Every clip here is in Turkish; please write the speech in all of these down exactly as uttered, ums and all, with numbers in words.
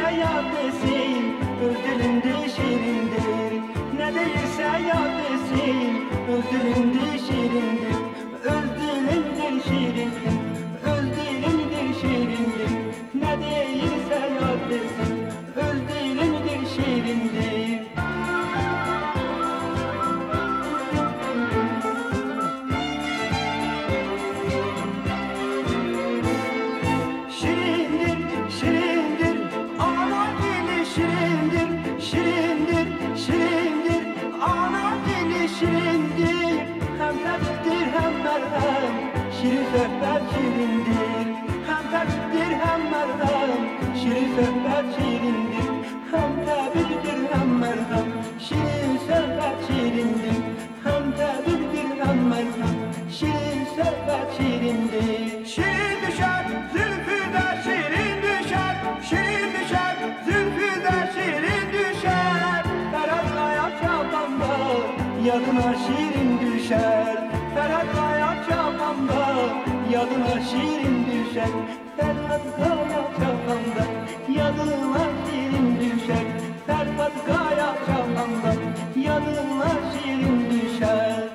yad desin, öz dilinde şirindir. Ne değilse yad desin, öz dilinde şirindir. Öz dilindir şirindir, öz dilindir şirindir. Ne değilse yad desin, öz dilindir şirindir. Şirindir, şirindir, ana dili şirindir. Şirindir, şirindir, ana dili şirindir. Hem tabiptir hem merhem, şirin sohbet şirindir. Hem tabiptir hem merhem, şirin sohbet şirindir. Hem tabiptir hem merhem, şirin sohbet şirindir. Hem tabiptir hem merhem, şirin sohbet şirindir. Şirin düşer, zülfü de şirin düşer. Şirin düşer, zülfü de şirin düşer. Ferhat Kaya çapanda, yadına şirin düşer. Ferhat Kaya çapanda, yadına şirin düşer. Ferhat Kaya çapanda, yadına şirin düşer. Ferhat Kaya çapanda, yadına şirin düşer.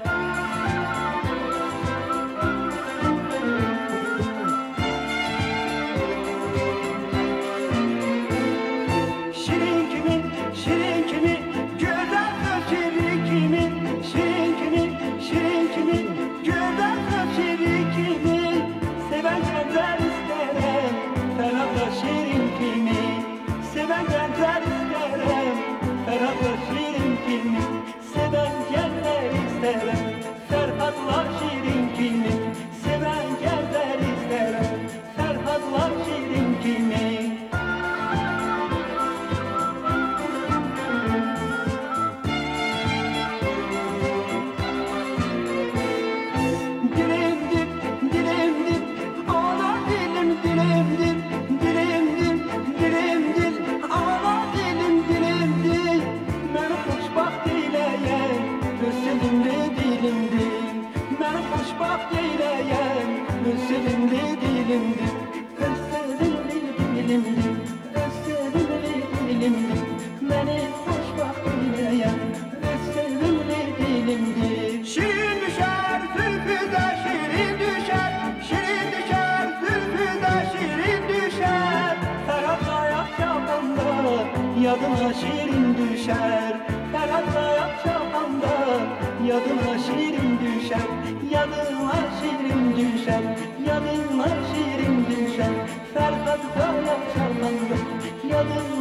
Şirin kimin, şirin kimin, güzel söz şirin kimin. Şirin kimin, şirin kimin, güzel söz şirin kimin. Seven gençler isterim, Ferhat'la şirin kimin. Seven gençler isterim, Ferhat'la şirin kimin. Seven gençler isterim, Ferhat'la şirin kimin. Seven gençler isterim, Ferhat'la şirin kimin. Dilimdir, dilimdir, ana dilim dilimdir. Dilimdir, dilimdir, ana dilim dilimdir. Məni xoşbaxt eyləyən, öz sevimli dilimdir. Məni xoşbaxt eyləyən, öz sevimli dilimdir. Öz sevimli dilimdir, öz sevimli dilimdir. Məni xoşbaxt eyləyən, öz sevimli dilimdir. Şirin düşer, zülfü de şirin düşer. Şirin düşer, zülfü de şirin düşer. Ferhat Kaya çapanda, yadına şirin düşer. Ferhat Kaya çapanda, yadına şirin düşer. Yadına şirin düşer, yadına şirin düşer. Ferhat Kaya çapanda, yadına